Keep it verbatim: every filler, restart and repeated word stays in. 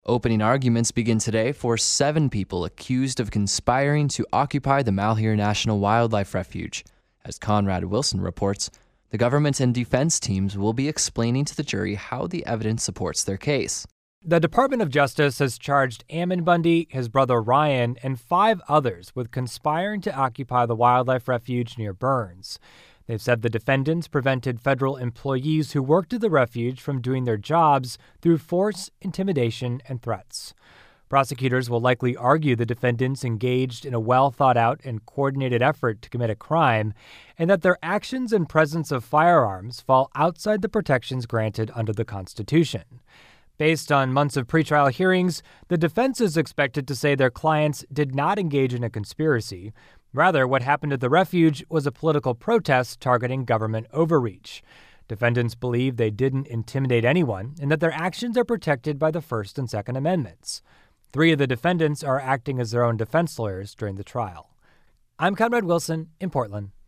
Opening arguments begin today for seven people accused of conspiring to occupy the Malheur National Wildlife Refuge. As Conrad Wilson reports, the government and defense teams will be explaining to the jury how the evidence supports their case. The Department of Justice has charged Ammon Bundy, his brother Ryan, and five others with conspiring to occupy the wildlife refuge near Burns. They've said the defendants prevented federal employees who worked at the refuge from doing their jobs through force, intimidation, and threats. Prosecutors will likely argue the defendants engaged in a well-thought-out and coordinated effort to commit a crime, and that their actions and presence of firearms fall outside the protections granted under the Constitution. Based on months of pretrial hearings, the defense is expected to say their clients did not engage in a conspiracy. Rather, what happened at the refuge was a political protest targeting government overreach. Defendants believe they didn't intimidate anyone and that their actions are protected by the First and Second Amendments. Three of the defendants are acting as their own defense lawyers during the trial. I'm Conrad Wilson in Portland.